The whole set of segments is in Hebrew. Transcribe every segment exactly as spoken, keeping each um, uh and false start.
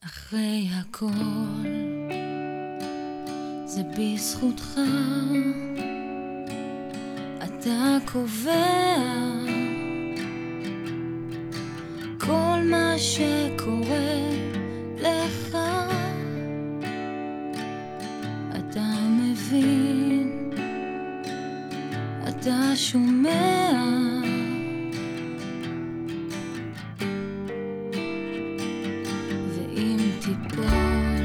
אחרי הכל זה בזכותך, אתה קובע כל מה שקורה לך, אתה מבין, אתה שומע, ואם תיפול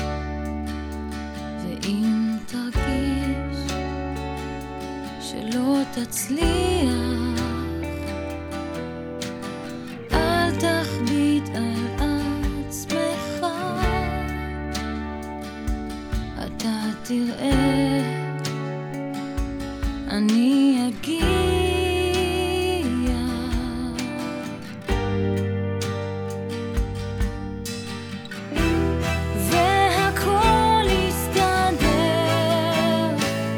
ואם תרגיש שלא תצליח, אל תחביט על עצמך, אתה תראה, אני אגיע, והכל יסתדר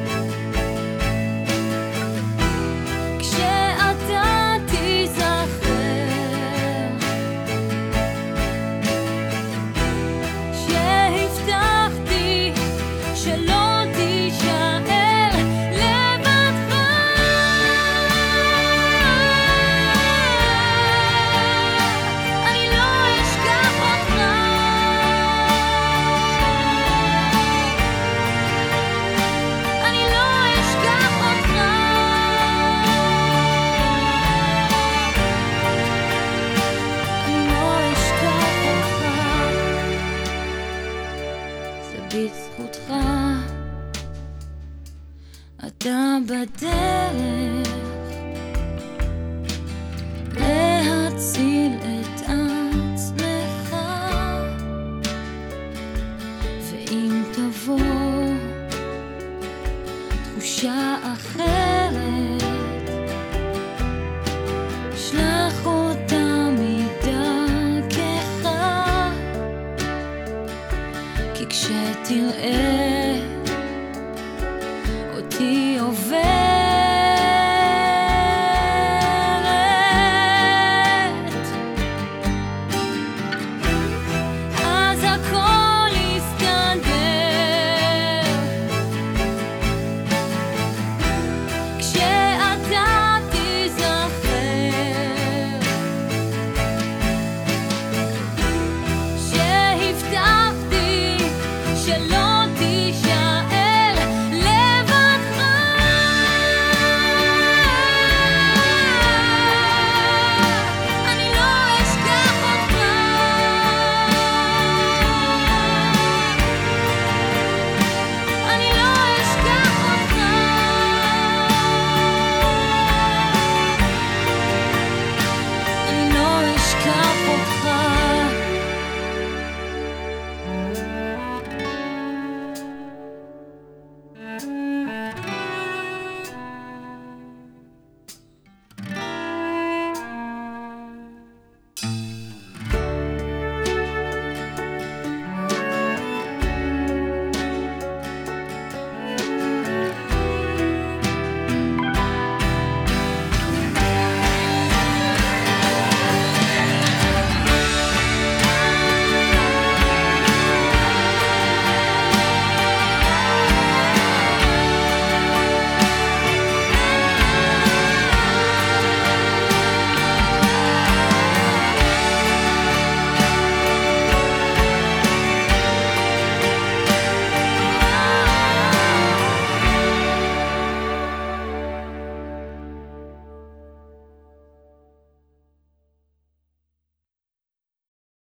כשאתה תיזכר שהבטחתי שלא תישאר לבדך. אני לא אשכח אותך, אני לא אשכח אותך, אני לא אשכח אותך, זה בזכותך, אתה בדרך להציל את עצמך, ואם תבוא תחושה אחרת, שלח אותה מדרכך, כי כשתראה אותי עובר